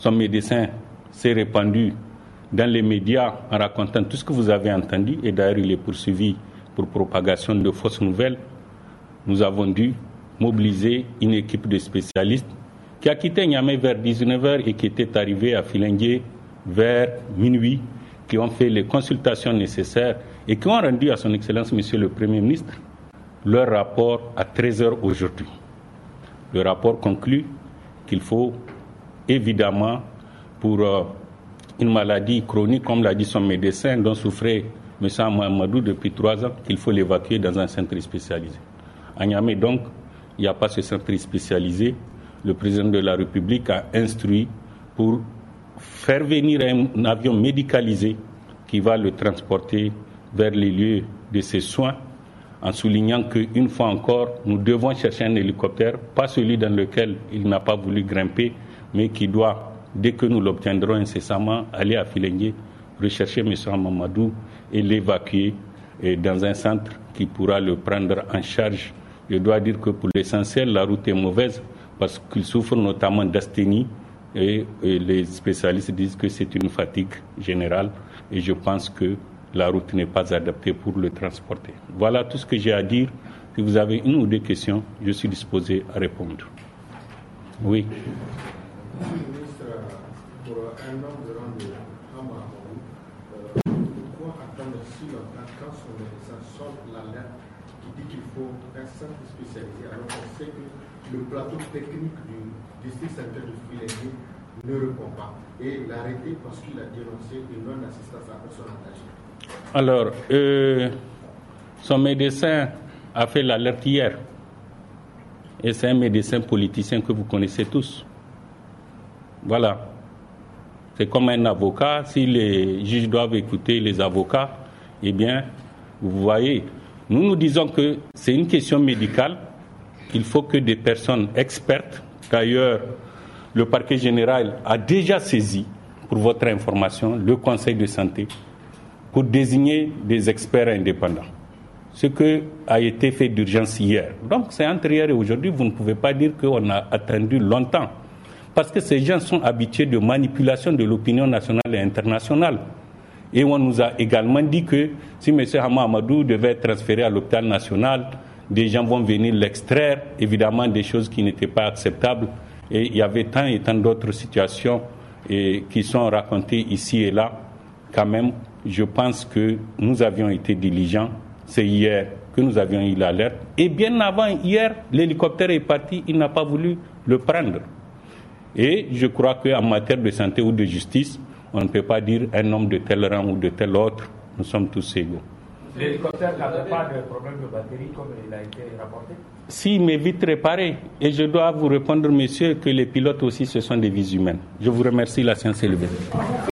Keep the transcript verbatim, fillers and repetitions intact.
son médecin s'est répandu dans les médias en racontant tout ce que vous avez entendu, et d'ailleurs il est poursuivi pour propagation de fausses nouvelles. Nous avons dû mobiliser une équipe de spécialistes qui a quitté Niamey vers dix-neuf heures et qui était arrivée à Filengue vers minuit, qui ont fait les consultations nécessaires et qui ont rendu à son Excellence Monsieur le Premier ministre leur rapport à treize heures aujourd'hui. Le rapport conclut qu'il faut évidemment, pour euh, une maladie chronique, comme l'a dit son médecin, dont souffrait M. Amadou depuis trois ans, qu'il faut l'évacuer dans un centre spécialisé. À Niamey, donc, il n'y a pas ce centre spécialisé. Le président de la République a instruit pour faire venir un avion médicalisé qui va le transporter vers les lieux de ses soins, en soulignant qu'une fois encore, nous devons chercher un hélicoptère, pas celui dans lequel il n'a pas voulu grimper, mais qui doit, dès que nous l'obtiendrons incessamment, aller à Filengue, rechercher M. Mamadou et l'évacuer dans un centre qui pourra le prendre en charge. Je dois dire que pour l'essentiel, la route est mauvaise parce qu'il souffre notamment d'asthénie et, et les spécialistes disent que c'est une fatigue générale et je pense que la route n'est pas adaptée pour le transporter. Voilà tout ce que j'ai à dire. Si vous avez une ou deux questions, je suis disposé à répondre. Oui. Monsieur le ministre, pour un homme de rang de Hamamadou, pourquoi attendre si longtemps quand son médecin sort l'alerte qui dit qu'il faut un centre spécialisé alors qu'on sait que le plateau technique du district sanitaire de Filengue ne répond pas et l'arrêter parce qu'il a dénoncé une non-assistance à personne engagée? Alors, euh, son médecin a fait l'alerte hier. Et c'est un médecin politicien que vous connaissez tous. Voilà. C'est comme un avocat. Si les juges doivent écouter les avocats, eh bien, vous voyez, nous nous disons que c'est une question médicale. Il faut que des personnes expertes, d'ailleurs, le parquet général a déjà saisi, pour votre information, le Conseil de santé, pour désigner des experts indépendants. Ce qui a été fait d'urgence hier. Donc c'est entre hier et aujourd'hui, vous ne pouvez pas dire qu'on a attendu longtemps. Parce que ces gens sont habitués de manipulation de l'opinion nationale et internationale. Et on nous a également dit que si M. Hamamadou devait être transféré à l'hôpital national, des gens vont venir l'extraire, évidemment des choses qui n'étaient pas acceptables. Et il y avait tant et tant d'autres situations et, qui sont racontées ici et là. Quand même, je pense que nous avions été diligents. C'est hier que nous avions eu l'alerte. Et bien avant hier, l'hélicoptère est parti, il n'a pas voulu le prendre. Et je crois qu'en matière de santé ou de justice, on ne peut pas dire un homme de tel rang ou de tel autre. Nous sommes tous égaux. L'hélicoptère n'avait pas de problème de batterie comme il a été rapporté? Si, mais vite réparé. Et je dois vous répondre, monsieur, que les pilotes aussi, ce sont des vies humaines. Je vous remercie, la séance est levée.